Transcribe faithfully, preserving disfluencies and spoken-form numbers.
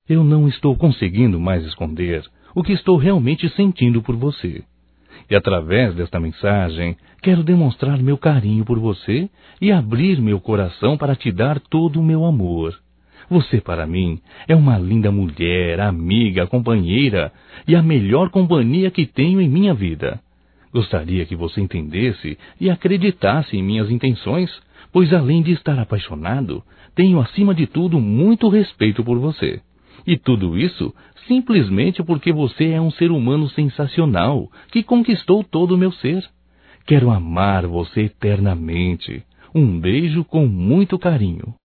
Eu não estou conseguindo mais esconder o que estou realmente sentindo por você. E através desta mensagem, quero demonstrar meu carinho por você e abrir meu coração para te dar todo o meu amor. Você, para mim, é uma linda mulher, amiga, companheira e a melhor companhia que tenho em minha vida. Gostaria que você entendesse e acreditasse em minhas intenções, pois além de estar apaixonado, tenho acima de tudo muito respeito por você. E tudo isso simplesmente porque você é um ser humano sensacional que conquistou todo o meu ser. Quero amar você eternamente. Um beijo com muito carinho.